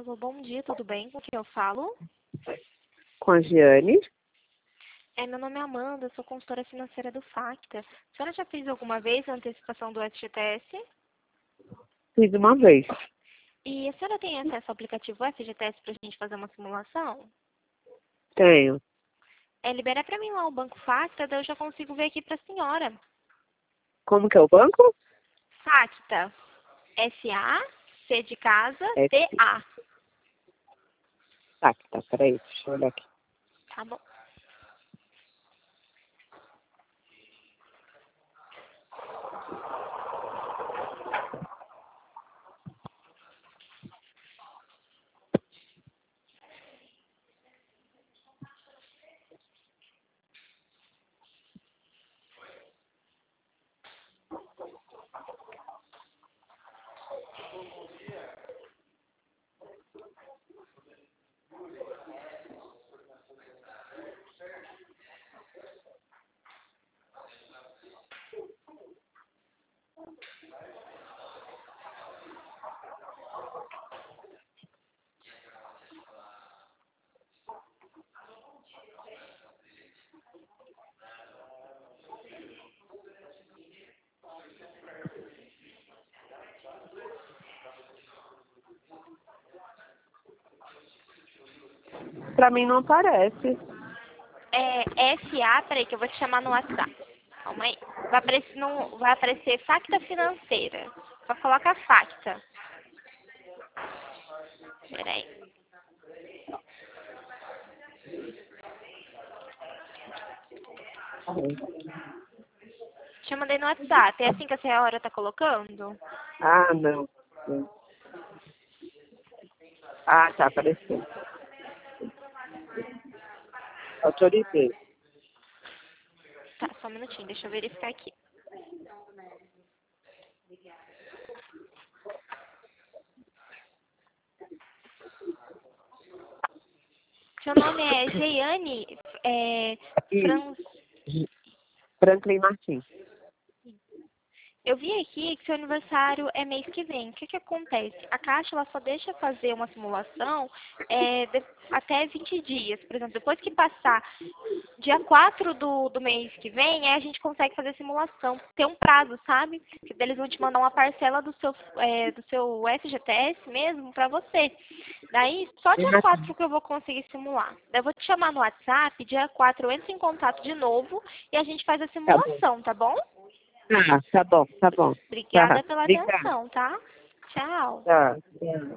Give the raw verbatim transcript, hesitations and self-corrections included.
Alô, bom dia, tudo bem? Com quem eu falo? Com a Giane. É, meu nome é Amanda, eu sou consultora financeira do Facta. A senhora já fez alguma vez a antecipação do F G T S? Fiz uma vez. E a senhora tem acesso ao aplicativo F G T S para a gente fazer uma simulação? Tenho. É, libera para mim lá o Banco Facta, daí eu já consigo ver aqui para a senhora. Como que é o banco? Facta. S A, C de casa, É, T A. tá, tá, peraí, deixa eu olhar aqui. Tá bom. Pra mim não aparece. É S A, peraí que eu vou te chamar no WhatsApp. Calma aí. Vai aparecer, no, vai aparecer Facta Financeira. Só coloca Facta. Peraí. Te mandei no WhatsApp. É assim que a senhora tá colocando? Ah, não. Ah, tá, apareceu. Autorizei. Tá, só um minutinho. Deixa eu verificar aqui. Seu nome é Geiane é, Franz... Isso. Franklin Martins. Eu vi aqui que seu aniversário é mês que vem. O que que acontece? A Caixa ela só deixa fazer uma simulação é, de- até vinte dias. Por exemplo, depois que passar dia quatro do, do mês que vem, aí a gente consegue fazer simulação. Tem um prazo, sabe? Que daí eles vão te mandar uma parcela do seu, é, do seu F G T S mesmo pra você. Daí, só dia quatro que eu vou conseguir simular. Daí eu vou te chamar no WhatsApp, dia quatro eu entro em contato de novo e a gente faz a Tá bom. simulação, tá bom? Ah, tá bom, tá bom. Tá, Obrigada pela obrigada. atenção, tá? Tchau. Tá, tá.